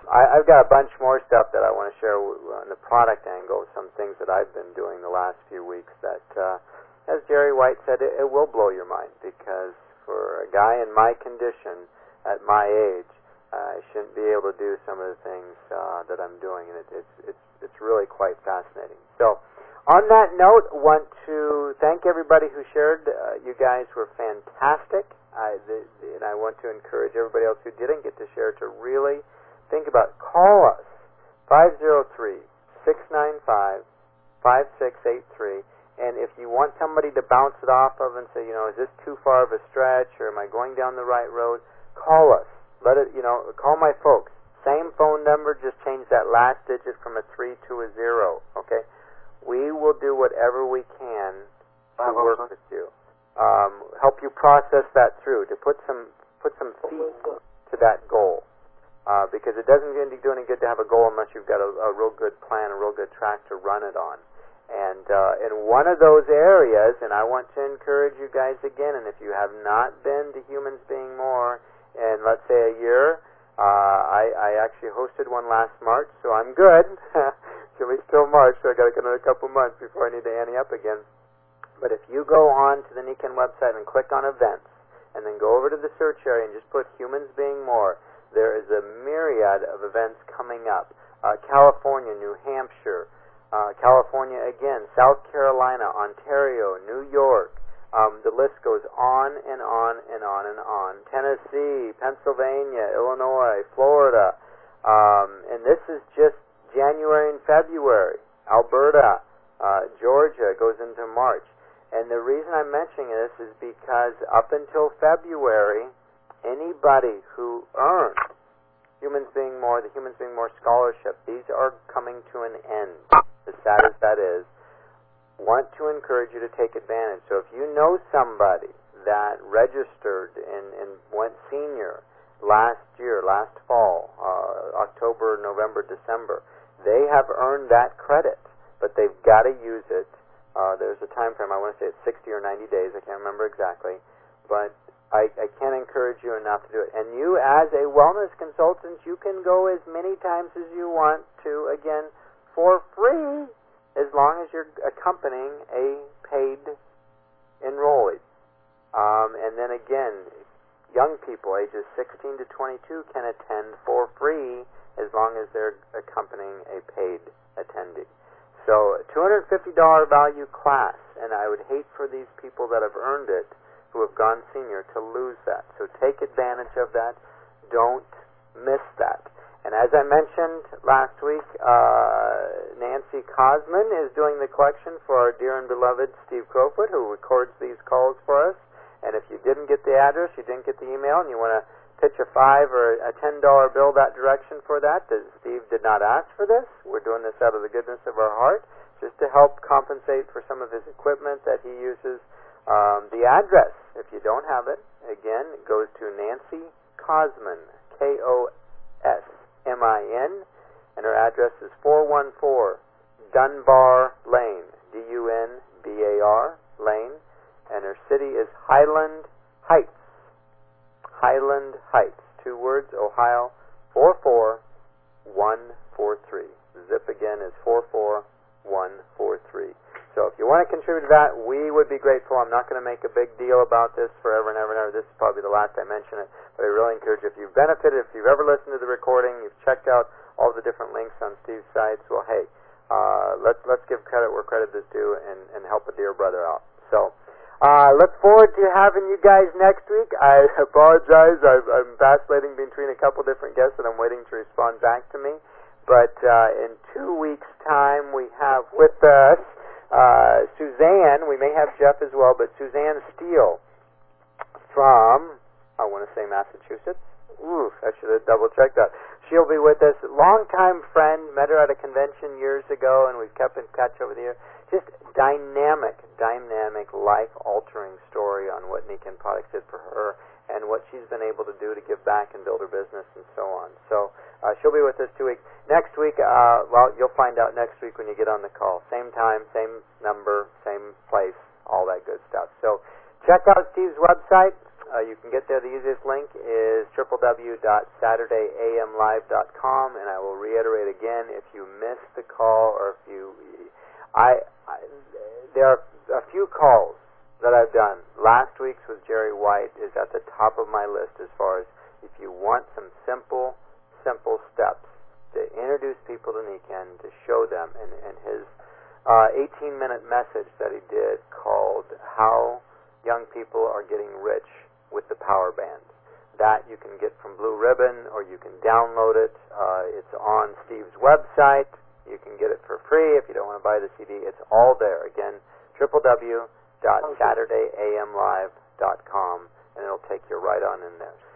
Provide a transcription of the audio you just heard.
I've got a bunch more stuff that I want to share on the product angle, some things that I've been doing the last few weeks that, as Jerry White said, it will blow your mind, because for a guy in my condition, at my age, I shouldn't be able to do some of the things that I'm doing, and it's really quite fascinating. So, on that note, I want to thank everybody who shared. You guys were fantastic. And I want to encourage everybody else who didn't get to share to really think about it. Call us, 503-695-5683. And if you want somebody to bounce it off of and say, is this too far of a stretch, or am I going down the right road? Call us. Call my folks. Same phone number, just change that last digit from a 3 to a 0. Okay? We will do whatever we can to work with you. Help you process that through, to put some feet to that goal, because it doesn't do any good to have a goal unless you've got a real good plan, a real good track to run it on. And in one of those areas, and I want to encourage you guys again, and if you have not been to Humans Being More in, let's say, a year, I actually hosted one last March, so I'm good. It's still March, so I got to get another couple months before I need to ante up again. But if you go on to the NECAN website and click on events, and then go over to the search area and just put Humans Being More, there is a myriad of events coming up. California, New Hampshire, California again, South Carolina, Ontario, New York. The list goes on and on and on and on. Tennessee, Pennsylvania, Illinois, Florida. And this is just January and February. Alberta, Georgia goes into March. And the reason I'm mentioning this is because up until February, anybody who earned Humans Being More, the Humans Being More Scholarship, these are coming to an end, as sad as that is, want to encourage you to take advantage. So if you know somebody that registered and went senior last year, last fall, October, November, December, they have earned that credit, but they've got to use it. There's a time frame, I want to say it's 60 or 90 days, I can't remember exactly, but I can't encourage you enough to do it. And you, as a wellness consultant, you can go as many times as you want to, again, for free, as long as you're accompanying a paid enrollee. And then again, young people ages 16 to 22 can attend for free as long as they're accompanying a paid attendee. So, $250 value class, and I would hate for these people that have earned it, who have gone senior, to lose that. So take advantage of that. Don't miss that. And as I mentioned last week, Nancy Cosman is doing the collection for our dear and beloved Steve Crowfoot, who records these calls for us. And if you didn't get the address, you didn't get the email, and you want to pitch a $5 or a $10 bill that direction for that Steve did not ask for this. We're doing this out of the goodness of our heart, just to help compensate for some of his equipment that he uses. The address, if you don't have it, again, it goes to Nancy Cosman, Kosmin, and her address is 414 Dunbar Lane, Dunbar Lane, and her city is Highland Heights. Highland Heights, 2 words, Ohio, 44143. Zip again is 44143. So if you want to contribute to that, we would be grateful. I'm not going to make a big deal about this forever and ever and ever. This is probably the last I mention it, but I really encourage you, if you've benefited, if you've ever listened to the recording, you've checked out all the different links on Steve's sites, well, hey, let's give credit where credit is due and help a dear brother out. So, look forward to having you guys next week. I apologize. I'm vacillating between a couple different guests that I'm waiting to respond back to me. But in 2 weeks' time, we have with us Suzanne. We may have Jeff as well, but Suzanne Steele from, I want to say Massachusetts. Ooh, I should have double-checked that. She'll be with us. Longtime friend. Met her at a convention years ago, and we've kept in touch over the years. Just dynamic, life-altering story on what NECAN products did for her and what she's been able to do to give back and build her business and so on. So she'll be with us 2 weeks. Next week, well, you'll find out next week when you get on the call. Same time, same number, same place, all that good stuff. So check out Steve's website, you can get there. The easiest link is www.saturdayamlive.com, and I will reiterate again, if you missed the call or if you... there are a few calls that I've done. Last week's with Jerry White is at the top of my list as far as if you want some simple steps to introduce people to Nikken, to show them, and his 18-minute message that he did called How Young People Are Getting Rich with the Power Bands. That you can get from Blue Ribbon, or you can download it. It's on Steve's website. You can get it for free if you don't want to buy the CD. It's all there. Again, www.saturdayamlive.com, and it'll take you right on in there.